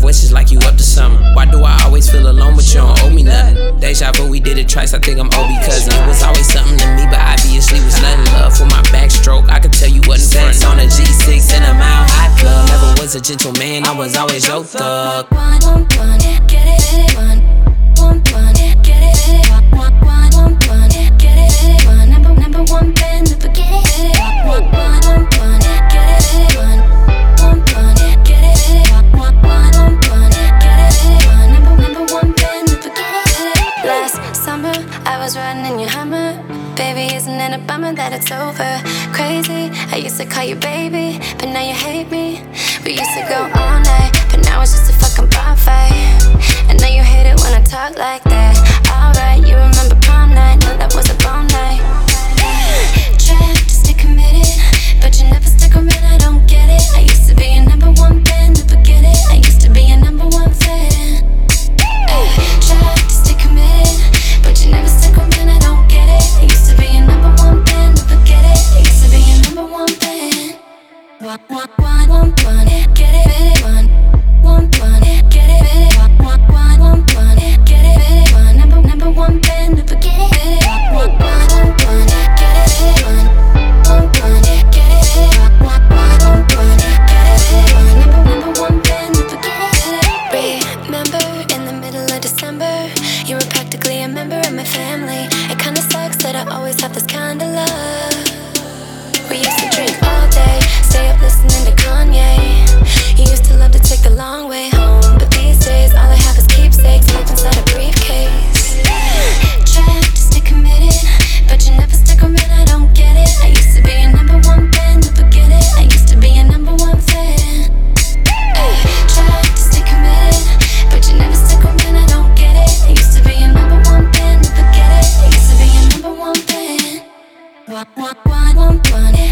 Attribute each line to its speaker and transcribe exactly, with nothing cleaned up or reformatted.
Speaker 1: wishes like you up to something. Why do I always feel alone but you don't owe me nothing? Deja vu, we did it twice, I think I'm O B cousin. It was always something to me, but obviously was nothing. Love for my backstroke, I could tell you wasn't front. On a G six in a mile high club. Never was a gentleman, I was always your thug.
Speaker 2: One, one, one, get it, one, one, one, get it, one, one, one, one, get it, one, number, number one band, never get it, one, one, one, one, get it, one, one, one, get it, one, one, one, one, get it, one, number, number one band, never get it. Last summer, I was riding in your Hummer. Baby, isn't it a bummer that it's over? Crazy, I used to call you baby, but now you hate me. We used to go all night, but now it's just a fucking bar fight. And now you hate it when I talk like that. Alright, you remember prom night, no, that was a bomb night. Tried to stay committed, but you never stuck around, I don't get it. I used to be a number one fan, never get it. I used to be a number one fan. Tried to stay committed, but you never stuck around, I don't get it. I used to be a number one fan, never get it. I used to be a number one fan. One, one, one, one, one, get it, one, one, one, get it, one, one, one, one, one, get it, one, number, number one fan, never get it, one, one, one, one, get it, one, one, one, get it, one, one, one, one, get it, one, number, number one fan, never get it. Remember in the middle of December, you were practically a member of my family. It kinda sucks that I always have this kind of love. We used to drink all day, stay up listening to Kanye. You used to love to take the long way home, but these days all I have is keepsakes locked inside a briefcase. Tried to stay committed, but you never stuck around, I don't get it. I used to be a number one fan, never get it. I used to be a number one fan. Tried to stay committed, but you never stuck around, I don't get it. I used to be a number one fan, never get it. I used to be a number one fan. One, one, one, one, one.